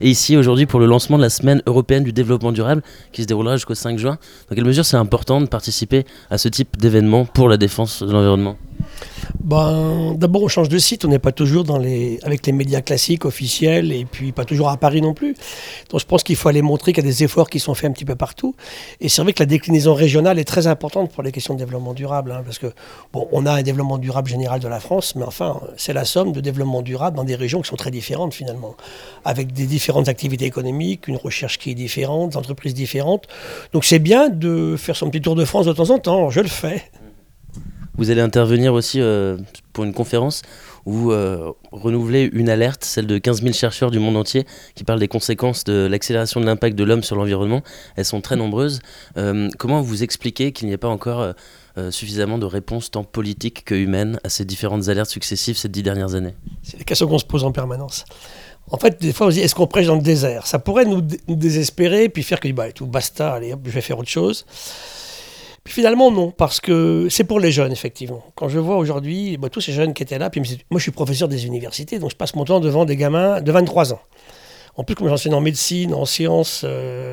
Et ici aujourd'hui pour le lancement de la semaine européenne du développement durable qui se déroulera jusqu'au 5 juin. Dans quelle mesure c'est important de participer à ce type d'événement pour la défense de l'environnement ? D'abord, on change de site. On n'est pas toujours avec les médias classiques, officiels, et puis pas toujours à Paris non plus. Donc, je pense qu'il faut aller montrer qu'il y a des efforts qui sont faits un petit peu partout. Et c'est vrai que la déclinaison régionale est très importante pour les questions de développement durable, parce que, on a un développement durable général de la France, mais enfin, c'est la somme de développement durable dans des régions qui sont très différentes, finalement, avec des différentes activités économiques, une recherche qui est différente, des entreprises différentes. Donc, c'est bien de faire son petit tour de France de temps en temps. Je le fais. Vous allez intervenir aussi pour une conférence où vous renouvelez une alerte, celle de 15 000 chercheurs du monde entier qui parlent des conséquences de l'accélération de l'impact de l'homme sur l'environnement. Elles sont très nombreuses. Comment vous expliquez qu'il n'y ait pas encore suffisamment de réponses tant politiques que humaines à ces différentes alertes successives ces 10 dernières années ? C'est des questions qu'on se pose en permanence. En fait, des fois, on se dit, est-ce qu'on prêche dans le désert ? Ça pourrait nous désespérer, puis faire que, tout, basta, allez, hop, je vais faire autre chose. Puis finalement, non, parce que c'est pour les jeunes, effectivement. Quand je vois aujourd'hui tous ces jeunes qui étaient là, puis moi je suis professeur des universités, donc je passe mon temps devant des gamins de 23 ans. En plus, comme j'enseigne en médecine, en sciences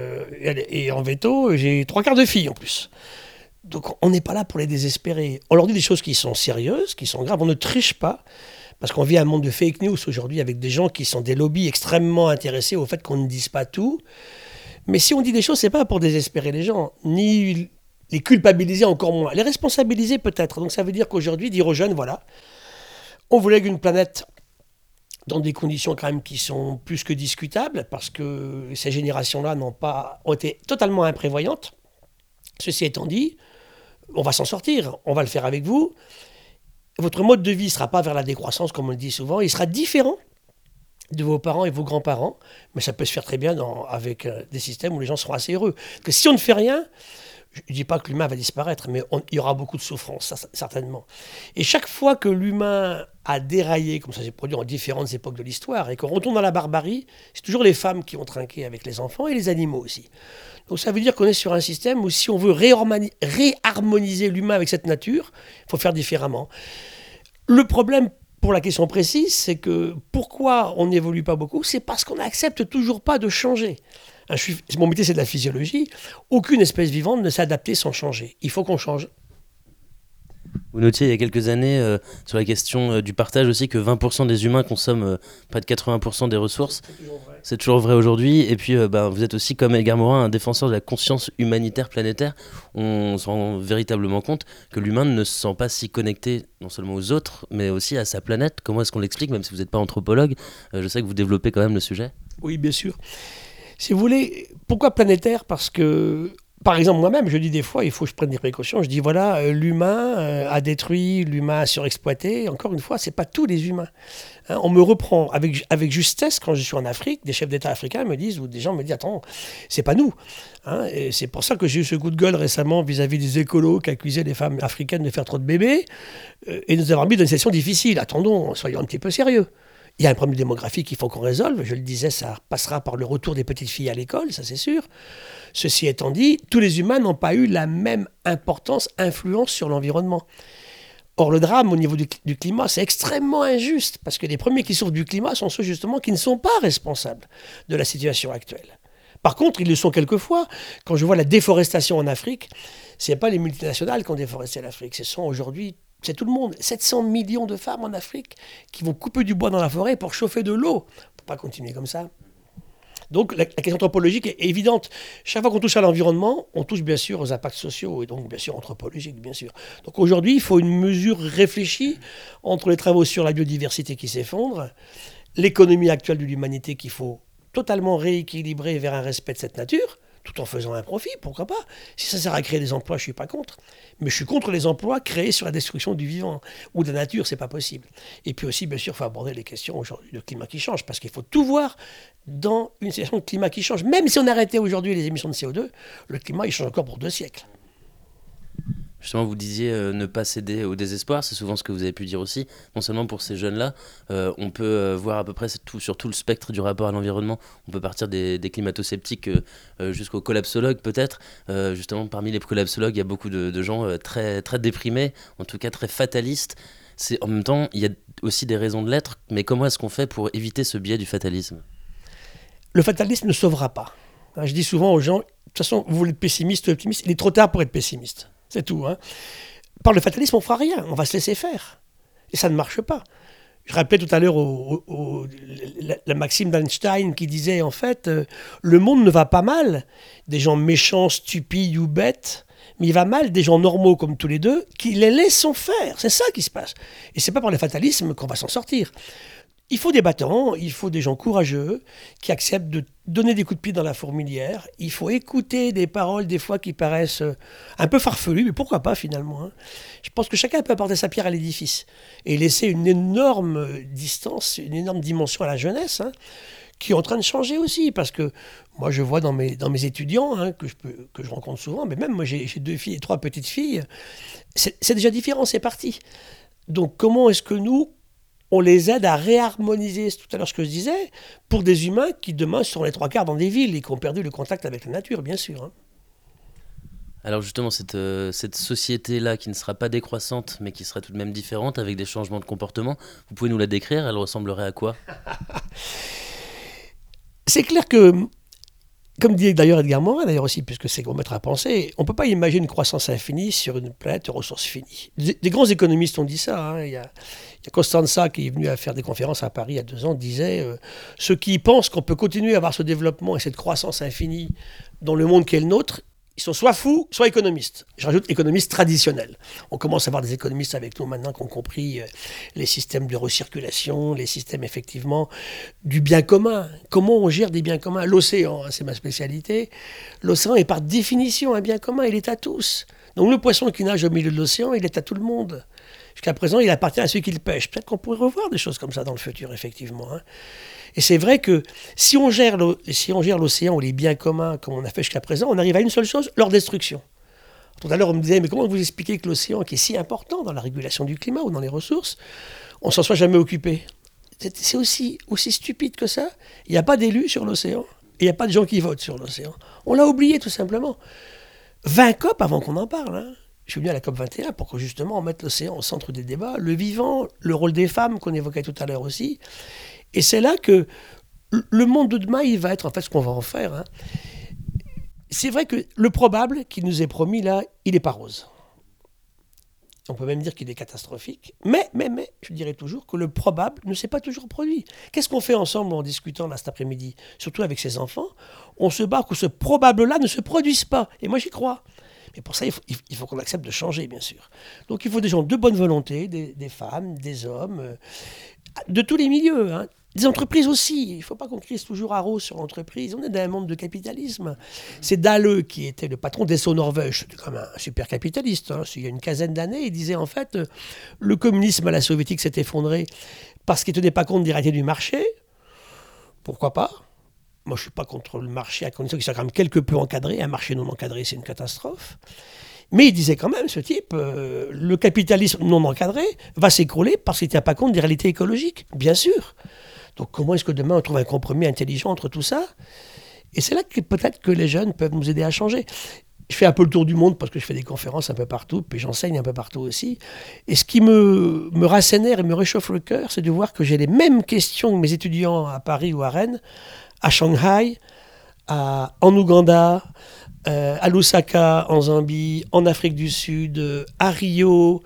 et en veto, j'ai 3/4 de filles en plus. Donc on n'est pas là pour les désespérer. On leur dit des choses qui sont sérieuses, qui sont graves, on ne triche pas. Parce qu'on vit un monde de fake news aujourd'hui avec des gens qui sont des lobbies extrêmement intéressés au fait qu'on ne dise pas tout. Mais si on dit des choses, c'est pas pour désespérer les gens, ni les culpabiliser encore moins, les responsabiliser peut-être. Donc ça veut dire qu'aujourd'hui, dire aux jeunes, voilà, on vous lègue une planète dans des conditions quand même qui sont plus que discutables, parce que ces générations-là ont été totalement imprévoyantes. Ceci étant dit, on va s'en sortir, on va le faire avec vous. Votre mode de vie ne sera pas vers la décroissance, comme on le dit souvent, il sera différent de vos parents et vos grands-parents, mais ça peut se faire très bien avec des systèmes où les gens seront assez heureux. Parce que si on ne fait rien, je ne dis pas que l'humain va disparaître, mais il y aura beaucoup de souffrance, certainement. Et chaque fois que l'humain a déraillé, comme ça s'est produit en différentes époques de l'histoire, et qu'on retourne dans la barbarie, c'est toujours les femmes qui ont trinqué avec les enfants et les animaux aussi. Donc ça veut dire qu'on est sur un système où si on veut réharmoniser l'humain avec cette nature, il faut faire différemment. Le problème pour la question précise, c'est que pourquoi on n'évolue pas beaucoup, c'est parce qu'on n'accepte toujours pas de changer. Mon métier, c'est de la physiologie. Aucune espèce vivante ne s'est adaptée sans changer. Il faut qu'on change. Vous notiez il y a quelques années sur la question du partage aussi que 20% des humains consomment près de 80% des ressources. C'est toujours vrai aujourd'hui. Et puis vous êtes aussi, comme Edgar Morin, un défenseur de la conscience humanitaire planétaire. On se rend véritablement compte que l'humain ne se sent pas si connecté non seulement aux autres, mais aussi à sa planète. Comment est-ce qu'on l'explique, même si vous n'êtes pas anthropologue ? Je sais que vous développez quand même le sujet. Oui, bien sûr. Si vous voulez, pourquoi planétaire ? Parce que, par exemple, moi-même, je dis des fois, il faut que je prenne des précautions. Je dis, voilà, l'humain a détruit, l'humain a surexploité. Encore une fois, ce n'est pas tous les humains. On me reprend avec justesse quand je suis en Afrique. Des chefs d'État africains me disent, ou des gens me disent, attends, c'est pas nous. Et c'est pour ça que j'ai eu ce coup de gueule récemment vis-à-vis des écolos qui accusaient les femmes africaines de faire trop de bébés et de nous avoir mis dans une situation difficile. Attendons, soyons un petit peu sérieux. Il y a un problème démographique qu'il faut qu'on résolve. Je le disais, ça passera par le retour des petites filles à l'école, ça c'est sûr. Ceci étant dit, tous les humains n'ont pas eu la même importance, influence sur l'environnement. Or, le drame au niveau du climat, c'est extrêmement injuste, parce que les premiers qui souffrent du climat sont ceux justement qui ne sont pas responsables de la situation actuelle. Par contre, ils le sont quelquefois. Quand je vois la déforestation en Afrique, ce n'est pas les multinationales qui ont déforesté l'Afrique, ce sont aujourd'hui... C'est tout le monde. 700 millions de femmes en Afrique qui vont couper du bois dans la forêt pour chauffer de l'eau. On ne peut pas continuer comme ça. Donc la question anthropologique est évidente. Chaque fois qu'on touche à l'environnement, on touche bien sûr aux impacts sociaux et donc bien sûr anthropologiques, bien sûr. Donc aujourd'hui, il faut une mesure réfléchie entre les travaux sur la biodiversité qui s'effondre, l'économie actuelle de l'humanité qu'il faut totalement rééquilibrer vers un respect de cette nature, tout en faisant un profit, pourquoi pas ? Si ça sert à créer des emplois, je ne suis pas contre. Mais je suis contre les emplois créés sur la destruction du vivant ou de la nature, ce n'est pas possible. Et puis aussi, bien sûr, il faut aborder les questions aujourd'hui de climat qui change, parce qu'il faut tout voir dans une situation de climat qui change. Même si on arrêtait aujourd'hui les émissions de CO2, le climat, il change encore pour 2 siècles. Justement, vous disiez ne pas céder au désespoir, c'est souvent ce que vous avez pu dire aussi. Non seulement pour ces jeunes-là, on peut voir à peu près sur tout le spectre du rapport à l'environnement. On peut partir des climato-sceptiques jusqu'aux collapsologues peut-être. Justement, parmi les collapsologues, il y a beaucoup de gens très, très déprimés, en tout cas très fatalistes. En même temps, il y a aussi des raisons de l'être, mais comment est-ce qu'on fait pour éviter ce biais du fatalisme ? le fatalisme ne sauvera pas. Je dis souvent aux gens, de toute façon, vous voulez être pessimiste ou optimiste, il est trop tard pour être pessimiste. C'est tout. Par le fatalisme, on ne fera rien, on va se laisser faire. Et ça ne marche pas. Je rappelais tout à l'heure la maxime d'Einstein qui disait, en fait, le monde ne va pas mal. Des gens méchants, stupides ou bêtes, mais il va mal des gens normaux comme tous les deux, qui les laissent faire. C'est ça qui se passe. Et c'est pas par le fatalisme qu'on va s'en sortir. Il faut des battants, il faut des gens courageux qui acceptent de donner des coups de pied dans la fourmilière. Il faut écouter des paroles des fois qui paraissent un peu farfelues, mais pourquoi pas finalement. Je pense que chacun peut apporter sa pierre à l'édifice et laisser une énorme distance, une énorme dimension à la jeunesse, qui est en train de changer aussi. Parce que moi je vois dans mes étudiants, que je rencontre souvent, mais même moi j'ai 2 filles et 3 petites filles, c'est déjà différent, c'est parti. Donc comment est-ce que nous, on les aide à réharmoniser, c'est tout à l'heure ce que je disais, pour des humains qui demain seront les 3 quarts dans des villes et qui ont perdu le contact avec la nature, bien sûr. Alors justement, cette société-là qui ne sera pas décroissante, mais qui sera tout de même différente, avec des changements de comportement, vous pouvez nous la décrire? Elle ressemblerait à quoi? C'est clair que, comme dit d'ailleurs Edgar Morin, d'ailleurs aussi, puisque c'est qu'on mettra à penser, on ne peut pas imaginer une croissance infinie sur une planète aux ressources finies. Des grands économistes ont dit ça. Il y a Costanza, qui est venu à faire des conférences à Paris il y a 2 ans, disait ceux qui pensent qu'on peut continuer à avoir ce développement et cette croissance infinie dans le monde qui est le nôtre, ils sont soit fous, soit économistes. Je rajoute économistes traditionnels. On commence à avoir des économistes avec nous maintenant qui ont compris les systèmes de recirculation, les systèmes effectivement du bien commun. Comment on gère des biens communs? L'océan, c'est ma spécialité. L'océan est par définition un bien commun, il est à tous. Donc le poisson qui nage au milieu de l'océan, il est à tout le monde. Jusqu'à présent, il appartient à ceux qui le pêchent. Peut-être qu'on pourrait revoir des choses comme ça dans le futur, effectivement. Et c'est vrai que si on gère l'océan ou les biens communs comme on a fait jusqu'à présent, on arrive à une seule chose, leur destruction. Tout à l'heure, on me disait, mais comment vous expliquez que l'océan, qui est si important dans la régulation du climat ou dans les ressources, on s'en soit jamais occupé? C'est aussi stupide que ça. Il n'y a pas d'élus sur l'océan. Il n'y a pas de gens qui votent sur l'océan. On l'a oublié, tout simplement. 20 COP avant qu'on en parle. Je suis venu à la COP 21 pour que justement on mette l'océan au centre des débats, le vivant, le rôle des femmes qu'on évoquait tout à l'heure aussi. Et c'est là que le monde de demain, il va être en fait ce qu'on va en faire. C'est vrai que le probable qui nous est promis là, il n'est pas rose. On peut même dire qu'il est catastrophique. Mais, je dirais toujours que le probable ne s'est pas toujours produit. Qu'est-ce qu'on fait ensemble en discutant là cet après-midi, surtout avec ses enfants? On se bat que ce probable-là ne se produise pas. Et moi, j'y crois. Mais pour ça, il faut qu'on accepte de changer, bien sûr. Donc il faut des gens de bonne volonté, des femmes, des hommes, de tous les milieux. Des entreprises aussi. Il ne faut pas qu'on crie toujours à rose sur l'entreprise. On est dans un monde de capitalisme. C'est Dahle qui était le patron d'Esso Norvège. C'était quand même un super capitaliste. Il y a une quinzaine d'années, il disait en fait le communisme à la soviétique s'est effondré parce qu'il ne tenait pas compte des réalités du marché. Pourquoi pas? Moi, je ne suis pas contre le marché à condition qu'il soit quand même quelque peu encadré. Un marché non encadré, c'est une catastrophe. Mais il disait quand même, ce type, le capitalisme non encadré va s'écrouler parce qu'il ne tient pas compte des réalités écologiques, bien sûr. Donc comment est-ce que demain on trouve un compromis intelligent entre tout ça? Et c'est là que peut-être que les jeunes peuvent nous aider à changer. Je fais un peu le tour du monde parce que je fais des conférences un peu partout, puis j'enseigne un peu partout aussi. Et ce qui me rassénère et me réchauffe le cœur, c'est de voir que j'ai les mêmes questions que mes étudiants à Paris ou à Rennes, à Shanghai, en Ouganda, à Lusaka, en Zambie, en Afrique du Sud, à Rio,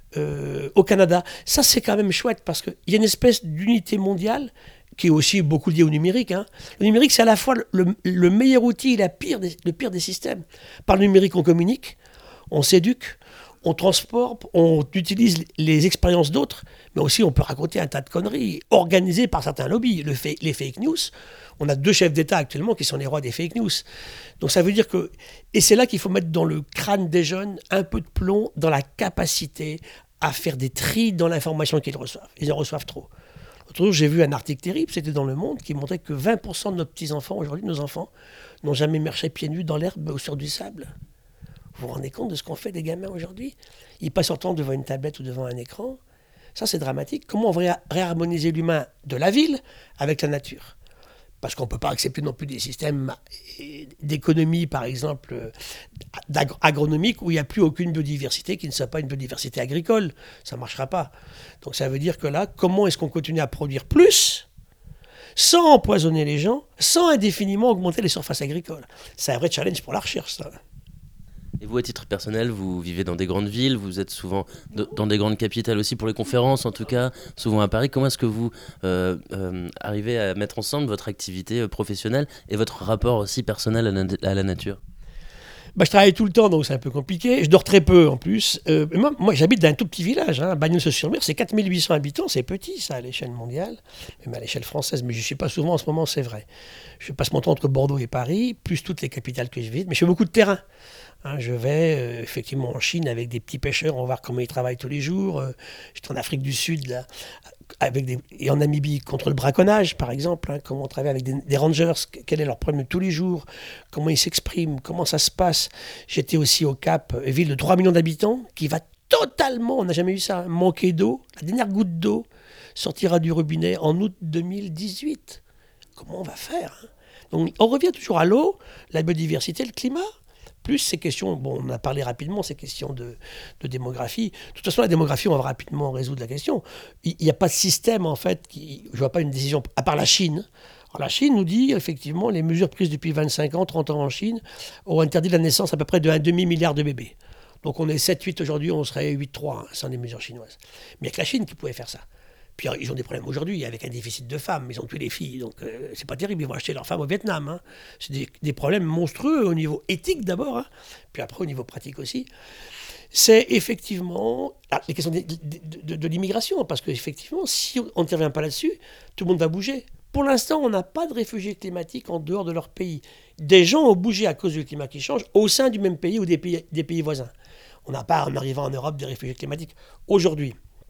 au Canada. Ça, c'est quand même chouette parce qu'il y a une espèce d'unité mondiale qui est aussi beaucoup liée au numérique. Le numérique, c'est à la fois le meilleur outil et le pire des systèmes. Par le numérique, on communique, on s'éduque, on transporte, on utilise les expériences d'autres, mais aussi on peut raconter un tas de conneries organisées par certains lobbies. Les fake news, on a 2 chefs d'État actuellement qui sont les rois des fake news. Donc ça veut dire que... Et c'est là qu'il faut mettre dans le crâne des jeunes un peu de plomb dans la capacité à faire des tris dans l'information qu'ils reçoivent. Ils en reçoivent trop. L'autre jour, j'ai vu un article terrible, c'était dans Le Monde, qui montrait que 20% de nos petits-enfants, aujourd'hui, nos enfants, n'ont jamais marché pieds nus dans l'herbe ou sur du sable. Vous vous rendez compte de ce qu'ont fait les gamins aujourd'hui? Ils passent leur temps devant une tablette ou devant un écran. Ça, c'est dramatique. Comment on va réharmoniser l'humain de la ville avec la nature? Parce qu'on ne peut pas accepter non plus des systèmes d'économie, par exemple, agronomiques, où il n'y a plus aucune biodiversité qui ne soit pas une biodiversité agricole. Ça ne marchera pas. Donc ça veut dire que là, comment est-ce qu'on continue à produire plus sans empoisonner les gens, sans indéfiniment augmenter les surfaces agricoles. C'est un vrai challenge pour la recherche, ça. Et vous, à titre personnel, vous vivez dans des grandes villes, vous êtes souvent dans des grandes capitales aussi pour les conférences, en tout cas, souvent à Paris. Comment est-ce que vous arrivez à mettre ensemble votre activité professionnelle et votre rapport aussi personnel à la nature ? Je travaille tout le temps, donc c'est un peu compliqué. Je dors très peu en plus. Moi, j'habite dans un tout petit village. Bagnols-sur-Mer, c'est 4800 habitants. C'est petit, ça, à l'échelle mondiale, même à l'échelle française. Mais je ne suis pas souvent en ce moment, c'est vrai. Je passe mon temps entre Bordeaux et Paris, plus toutes les capitales que je visite. Mais je fais beaucoup de terrain. Je vais effectivement en Chine avec des petits pêcheurs, on va voir comment ils travaillent tous les jours. J'étais en Afrique du Sud, là, et en Namibie contre le braconnage, par exemple. Comment on travaille avec des rangers, quel est leur problème tous les jours, comment ils s'expriment, comment ça se passe. J'étais aussi au Cap, une ville de 3 millions d'habitants, qui va totalement, on n'a jamais eu ça, manquer d'eau. La dernière goutte d'eau sortira du robinet en août 2018. Comment on va faire ? Donc on revient toujours à l'eau, la biodiversité, le climat. Plus ces questions, on a parlé rapidement, ces questions de démographie. De toute façon, la démographie, on va rapidement résoudre la question. Il n'y a pas de système, en fait, je ne vois pas une décision, à part la Chine. Alors, la Chine nous dit, effectivement, les mesures prises depuis 25 ans, 30 ans en Chine, ont interdit la naissance à peu près de 1,5 milliard de bébés. Donc on est 7-8 aujourd'hui, on serait 8-3, sans les mesures chinoises. Mais il n'y a que la Chine qui pouvait faire ça. Puis ils ont des problèmes aujourd'hui avec un déficit de femmes. Ils ont tué les filles, donc c'est pas terrible. Ils vont acheter leurs femmes au Vietnam. C'est des problèmes monstrueux au niveau éthique d'abord, puis après au niveau pratique aussi. C'est effectivement les questions de l'immigration, parce qu'effectivement, si on n'intervient pas là-dessus, tout le monde va bouger. Pour l'instant, on n'a pas de réfugiés climatiques en dehors de leur pays. Des gens ont bougé à cause du climat qui change au sein du même pays ou des pays voisins. On n'a pas, en arrivant en Europe, des réfugiés climatiques. Aujourd'hui,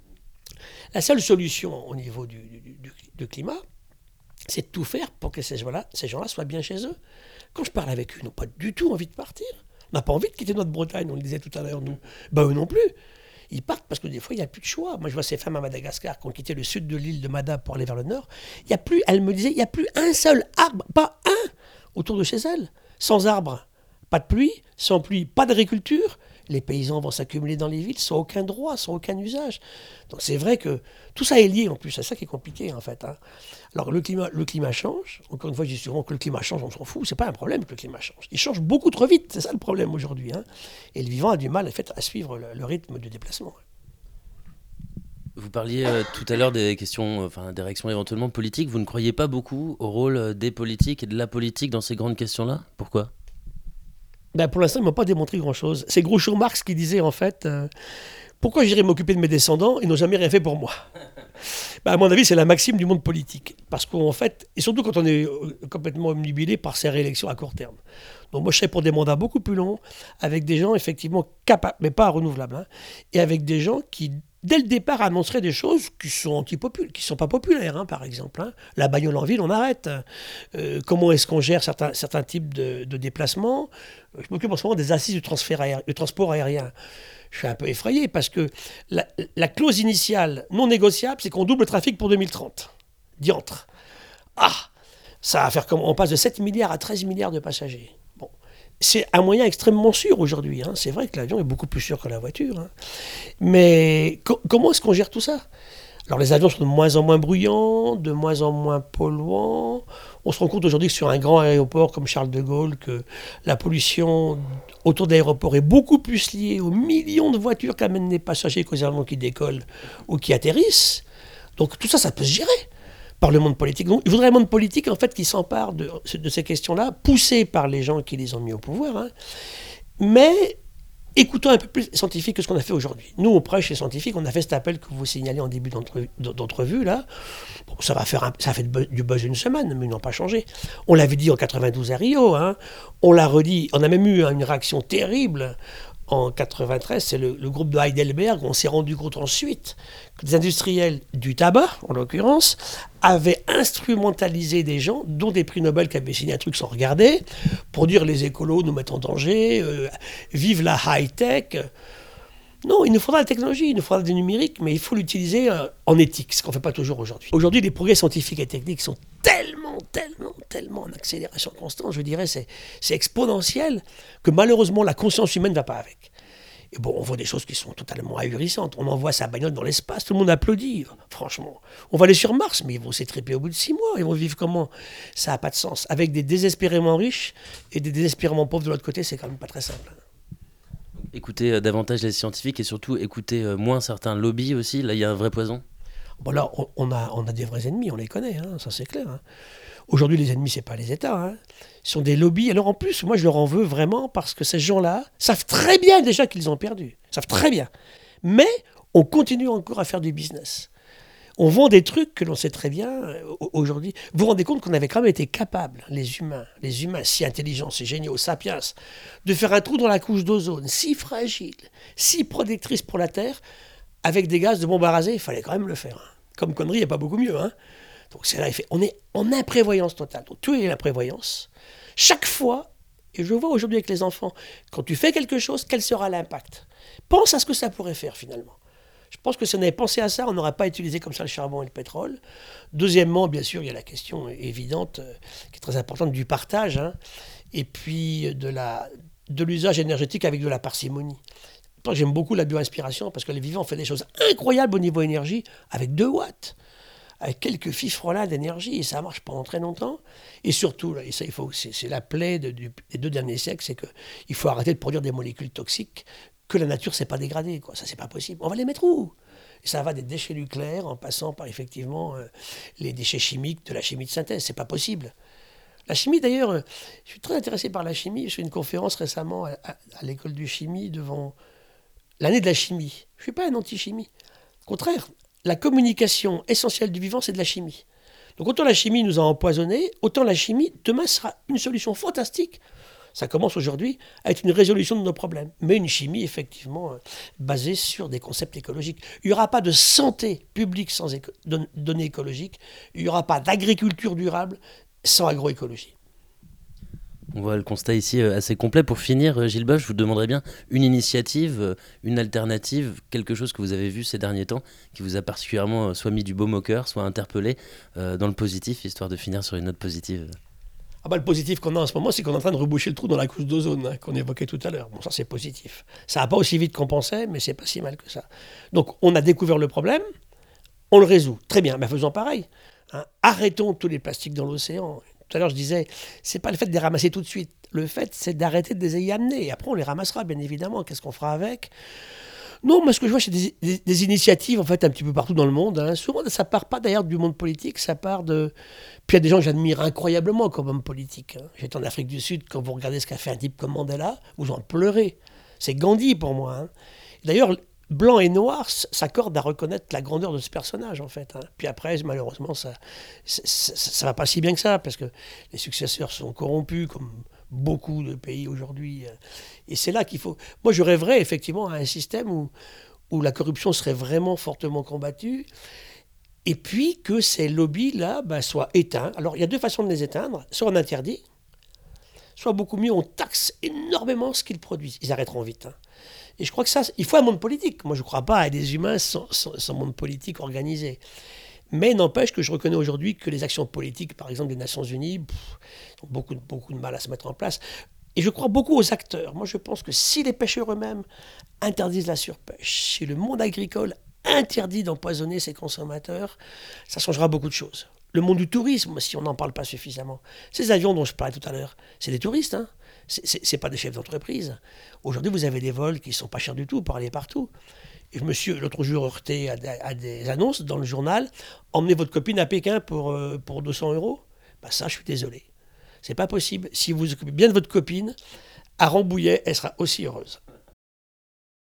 la seule solution au niveau du climat, c'est de tout faire pour que ces gens-là soient bien chez eux. Quand je parle avec eux, ils n'ont pas du tout envie de partir. On n'a pas envie de quitter notre Bretagne, on le disait tout à l'heure, nous. Eux non plus. Ils partent parce que des fois, il n'y a plus de choix. Moi, je vois ces femmes à Madagascar qui ont quitté le sud de l'île de Mada pour aller vers le nord. Elles me disaient, il n'y a plus un seul arbre, pas un, autour de chez elles. Sans arbre, pas de pluie. Sans pluie, pas d'agriculture. Les paysans vont s'accumuler dans les villes sans aucun droit, sans aucun usage. Donc c'est vrai que tout ça est lié en plus, c'est ça qui est compliqué en fait. Alors le climat change, encore une fois je dis souvent que le climat change, on s'en fout, c'est pas un problème que le climat change. Il change beaucoup trop vite, c'est ça le problème aujourd'hui. Et le vivant a du mal en fait, à suivre le rythme de déplacement. Vous parliez tout à l'heure des questions, des réactions éventuellement politiques. Vous ne croyez pas beaucoup au rôle des politiques et de la politique dans ces grandes questions-là ? Pourquoi ? Pour l'instant, ils ne m'ont pas démontré grand-chose. C'est Groucho Marx qui disait, en fait, pourquoi j'irais m'occuper de mes descendants ? Ils n'ont jamais rien fait pour moi. À mon avis, c'est la maxime du monde politique. Parce qu'en fait, et surtout quand on est complètement omnubilé par ces réélections à court terme. Donc moi, je serais pour des mandats beaucoup plus longs, avec des gens effectivement capables, mais pas renouvelables, et avec des gens qui, dès le départ, annonceraient des choses qui sont qui sont pas populaires, par exemple. La bagnole en ville, on arrête. Comment est-ce qu'on gère certains types de déplacements ? Je m'occupe en ce moment des assises du transport aérien. Je suis un peu effrayé parce que la clause initiale non négociable, c'est qu'on double le trafic pour 2030. Diantre. Ça va faire comme on passe de 7 milliards à 13 milliards de passagers. Bon. C'est un moyen extrêmement sûr aujourd'hui. C'est vrai que l'avion est beaucoup plus sûr que la voiture. Mais comment est-ce qu'on gère tout ça ? Alors les avions sont de moins en moins bruyants, de moins en moins polluants. On se rend compte aujourd'hui que sur un grand aéroport comme Charles de Gaulle, que la pollution autour de l'aéroport est beaucoup plus liée aux millions de voitures qu'amènent les passagers qu'aux avions qui décollent ou qui atterrissent. Donc tout ça, ça peut se gérer par le monde politique. Donc il faudrait un monde politique en fait qui s'empare de ces questions-là, poussé par les gens qui les ont mis au pouvoir. Mais écoutons un peu plus les scientifiques que ce qu'on a fait aujourd'hui. Nous, on prêche les scientifiques, on a fait cet appel que vous signalez en début d'entrevue, là. Bon, ça a fait du buzz une semaine, mais ils n'ont pas changé. On l'avait dit en 92 à Rio, on l'a redit, on a même eu une réaction terrible en 93, c'est le groupe de Heidelberg, on s'est rendu compte ensuite que des industriels du tabac, en l'occurrence, avaient instrumentalisé des gens, dont des prix Nobel qui avaient signé un truc sans regarder, pour dire les écolos nous mettent en danger, vive la high-tech. Non, il nous faudra la technologie, il nous faudra du numérique, mais il faut l'utiliser en éthique, ce qu'on ne fait pas toujours aujourd'hui. Aujourd'hui, les progrès scientifiques et techniques sont tellement en accélération constante, je dirais, c'est exponentiel, que malheureusement, la conscience humaine ne va pas avec. Et bon, on voit des choses qui sont totalement ahurissantes. On envoie sa bagnole dans l'espace, tout le monde applaudit, franchement. On va aller sur Mars, mais ils vont s'étriper au bout de 6 mois. Ils vont vivre comment? Ça n'a pas de sens. Avec des désespérément riches et des désespérément pauvres de l'autre côté, c'est quand même pas très simple. Écoutez davantage les scientifiques et surtout écoutez moins certains lobbies aussi. Là, il y a un vrai poison. Bon, là, on a des vrais ennemis, on les connaît, hein, ça c'est clair. Hein. Aujourd'hui, les ennemis, c'est pas les États. Hein. Ce sont des lobbies. Alors en plus, moi, je leur en veux vraiment parce que ces gens-là savent très bien déjà qu'ils ont perdu. Ils savent très bien. Mais on continue encore à faire du business. On vend des trucs que l'on sait très bien aujourd'hui. Vous vous rendez compte qu'on avait quand même été capables, les humains si intelligents, si géniaux, sapiens, de faire un trou dans la couche d'ozone, si fragile, si protectrice pour la Terre, avec des gaz de bombe à raser, il fallait quand même le faire. Hein. Comme connerie, il n'y a pas beaucoup mieux. Hein. Donc c'est là, on est en imprévoyance totale. Donc tout est l'imprévoyance. Chaque fois, et je vois aujourd'hui avec les enfants, quand tu fais quelque chose, quel sera l'impact? Pense à ce que ça pourrait faire finalement. Je pense que si on avait pensé à ça, on n'aurait pas utilisé comme ça le charbon et le pétrole. Deuxièmement, bien sûr, il y a la question évidente, qui est très importante, du partage, hein, et puis de l'usage énergétique avec de la parcimonie. J'aime beaucoup la bioinspiration parce que les vivants ont fait des choses incroyables au niveau énergie avec 2 watts, avec quelques fifrelins d'énergie, et ça marche pendant très longtemps. Et surtout, là, et ça, c'est la plaie des 2 derniers siècles, c'est qu'il faut arrêter de produire des molécules toxiques que la nature ne s'est pas dégradée. Quoi. Ça, c'est pas possible. On va les mettre où? Et ça va des déchets nucléaires en passant par effectivement les déchets chimiques de la chimie de synthèse. C'est pas possible. La chimie, d'ailleurs, je suis très intéressé par la chimie. Je fais une conférence récemment à l'école de chimie devant l'année de la chimie. Je ne suis pas un anti-chimie. Au contraire, la communication essentielle du vivant, c'est de la chimie. Donc autant la chimie nous a empoisonnés, autant la chimie, demain, sera une solution fantastique. Ça commence aujourd'hui à être une résolution de nos problèmes. Mais une chimie, effectivement, basée sur des concepts écologiques. Il n'y aura pas de santé publique sans données écologiques. Il n'y aura pas d'agriculture durable sans agroécologie. On voit le constat ici assez complet. Pour finir, Gilles Boeuf, je vous demanderais bien une initiative, une alternative, quelque chose que vous avez vu ces derniers temps, qui vous a particulièrement soit mis du baume au cœur, soit interpellé dans le positif, histoire de finir sur une note positive. Ah bah, le positif qu'on a en ce moment, c'est qu'on est en train de reboucher le trou dans la couche d'ozone hein, qu'on évoquait tout à l'heure. Bon, ça c'est positif. Ça va pas aussi vite qu'on pensait, mais c'est pas si mal que ça. Donc on a découvert le problème, on le résout. Très bien, mais faisons pareil. Hein. Arrêtons tous les plastiques dans l'océan. Tout à l'heure je disais, c'est pas le fait de les ramasser tout de suite. Le fait, c'est d'arrêter de les y amener. Et après on les ramassera, bien évidemment. Qu'est-ce qu'on fera avec ? Non, moi ce que je vois, c'est des initiatives en fait un petit peu partout dans le monde. Hein. Souvent, ça part pas d'ailleurs du monde politique, ça part de. Puis il y a des gens que j'admire incroyablement comme homme politique. Hein. J'étais en Afrique du Sud, quand vous regardez ce qu'a fait un type comme Mandela, vous en pleurez. C'est Gandhi pour moi. Hein. D'ailleurs, blanc et noir s'accordent à reconnaître la grandeur de ce personnage en fait. Hein. Puis après, malheureusement, ça va pas si bien que ça, parce que les successeurs sont corrompus comme beaucoup de pays aujourd'hui. Et c'est là qu'il faut... Moi, je rêverais effectivement à un système où la corruption serait vraiment fortement combattue, et puis que ces lobbies-là soient éteints. Alors, il y a 2 façons de les éteindre. Soit on interdit, soit beaucoup mieux, on taxe énormément ce qu'ils produisent. Ils arrêteront vite. Hein. Et je crois que ça, il faut un monde politique. Moi, je ne crois pas à des humains sans monde politique organisé. Mais n'empêche que je reconnais aujourd'hui que les actions politiques, par exemple des Nations Unies, ont beaucoup de mal à se mettre en place. Et je crois beaucoup aux acteurs. Moi, je pense que si les pêcheurs eux-mêmes interdisent la surpêche, si le monde agricole interdit d'empoisonner ses consommateurs, ça changera beaucoup de choses. Le monde du tourisme, si on n'en parle pas suffisamment. Ces avions dont je parlais tout à l'heure, c'est des touristes, hein. C'est pas des chefs d'entreprise. Aujourd'hui, vous avez des vols qui sont pas chers du tout pour aller partout. Et je me suis l'autre jour heurté à des annonces dans le journal. Emmenez votre copine à Pékin pour 200 €. Ça, je suis désolé. C'est pas possible. Si vous vous occupez bien de votre copine, à Rambouillet, elle sera aussi heureuse.